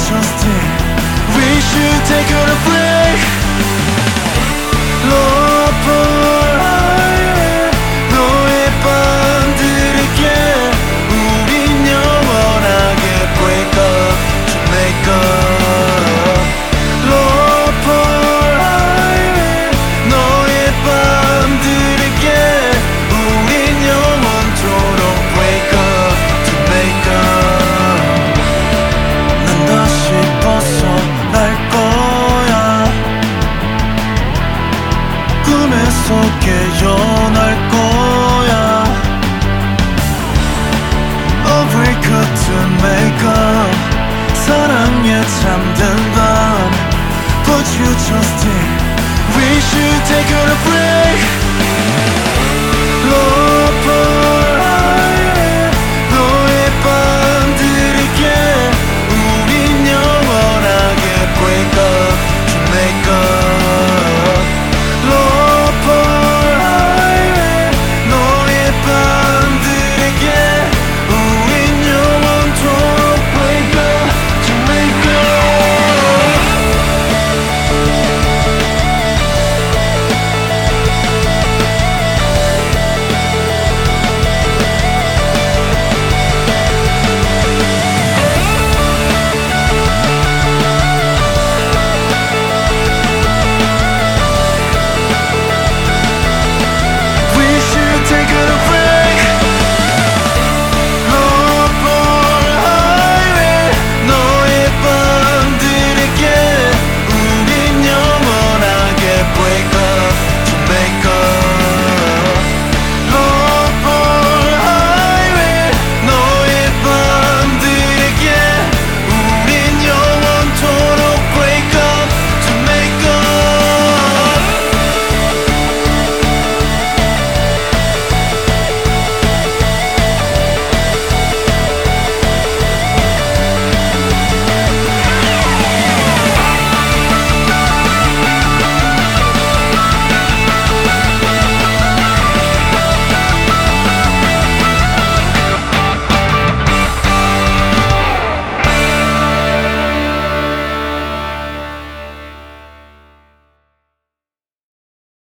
trusting. We should take on a break. Love for highway. 너의 밤들에게 우린 영원하게 break up to make up. Love for highway. 너의 밤들에게 우린 영원토록 break up to make up. 난 다시 벗어날 거야. 꿈에서 깨어날 거야. A break up to make up. 사랑에 잠든 밤 But you trusting. We should take on a break.